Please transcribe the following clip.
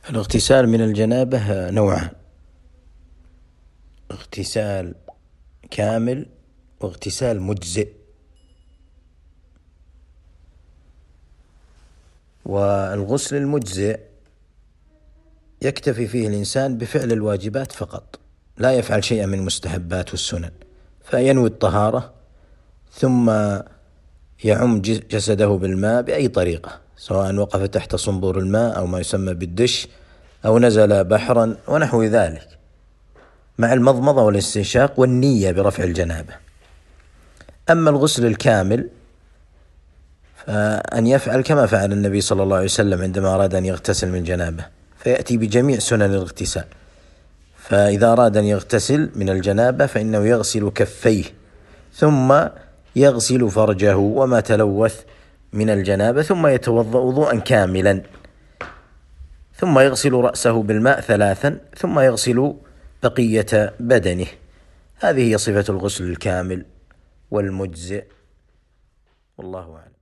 الاغتسال من الجنابة نوعان: اغتسال كامل واغتسال مجزئ. والغسل المجزئ يكتفي فيه الإنسان بفعل الواجبات فقط، لا يفعل شيئا من المستحبات والسنن، فينوي الطهارة ثم يعم جسده بالماء بأي طريقة، سواء وقف تحت صنبور الماء أو ما يسمى بالدش أو نزل بحرا ونحو ذلك، مع المضمضة والاستنشاق والنية برفع الجنابة. أما الغسل الكامل فأن يفعل كما فعل النبي صلى الله عليه وسلم عندما أراد أن يغتسل من جنابه، فيأتي بجميع سنن الاغتسال. فإذا أراد أن يغتسل من الجنابة فإنه يغسل كفيه، ثم يغسل فرجه وما تلوث من الجنابة، ثم يتوضأ وضوءا كاملا، ثم يغسل رأسه بالماء 3، ثم يغسل بقية بدنه. هذه هي صفة الغسل الكامل والمجزئ، والله أعلم.